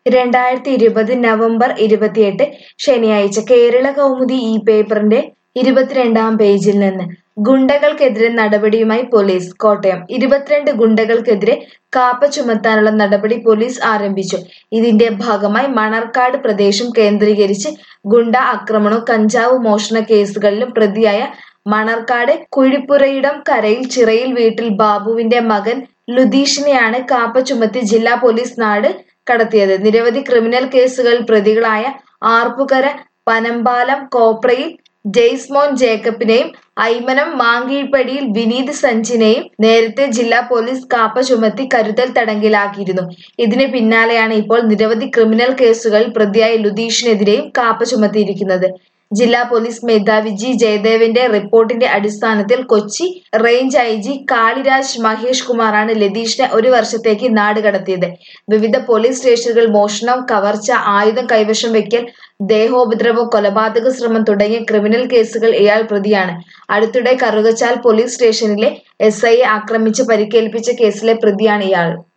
2020 November 28 ശനിയാഴ്ച കേരള കൗമുദി ഈ പേപ്പറിന്റെ 22-ാം പേജിൽ നിന്ന് ഗുണ്ടകൾക്കെതിരെ നടപടിയുമായി പോലീസ് കോട്ടയം 22 ഗുണ്ടകൾക്കെതിരെ കാപ്പ ചുമത്താനുള്ള നടപടി പോലീസ് ആരംഭിച്ചു. ഇതിന്റെ ഭാഗമായി മണർക്കാട് പ്രദേശം കേന്ദ്രീകരിച്ച് ഗുണ്ട ആക്രമണവും കഞ്ചാവ് മോഷണ കേസുകളിലും പ്രതിയായ മണർക്കാട് കുഴിപ്പുരയിടം കരയിൽ ചിറയിൽ വീട്ടിൽ ബാബുവിന്റെ മകൻ ലുതീഷിനെയാണ് കാപ്പ ചുമത്തി ജില്ലാ പോലീസ് നാട് കടത്തിയത്. നിരവധി ക്രിമിനൽ കേസുകളിൽ പ്രതികളായ ആർപ്പുകര പനമ്പാലം കോപ്രയിൽ ജെയ്സ്മോൻ ജേക്കബിനെയും ഐമനം മാങ്കീഴ്പടിയിൽ വിനീത് സഞ്ജിനെയും നേരത്തെ ജില്ലാ പോലീസ് കാപ്പ ചുമത്തി കരുതൽ തടങ്കലിലാക്കിയിരുന്നു. ഇതിന് പിന്നാലെയാണ് ഇപ്പോൾ നിരവധി ക്രിമിനൽ കേസുകളിൽ പ്രതിയായ ലുതീഷിനെതിരെയും കാപ്പ ചുമത്തിയിരിക്കുന്നത്. ജില്ലാ പോലീസ് മേധാവി ജി ജയദേവന്റെ റിപ്പോർട്ടിന്റെ അടിസ്ഥാനത്തിൽ കൊച്ചി റേഞ്ച് IG കാളിരാജ് മഹേഷ് കുമാറാണ് ലതീഷിനെ 1 വർഷത്തേക്ക് നാട് കടത്തിയത്. വിവിധ പോലീസ് സ്റ്റേഷനുകൾ മോഷണം, കവർച്ച, ആയുധം കൈവശം വയ്ക്കൽ, ദേഹോപദ്രവം, കൊലപാതക ശ്രമം തുടങ്ങിയ ക്രിമിനൽ കേസുകൾ ഇയാൾ പ്രതിയാണ്. അടുത്തിടെ കറുകച്ചാൽ പോലീസ് സ്റ്റേഷനിലെ SIയെ ആക്രമിച്ച് പരിക്കേൽപ്പിച്ച കേസിലെ പ്രതിയാണ് ഇയാൾ.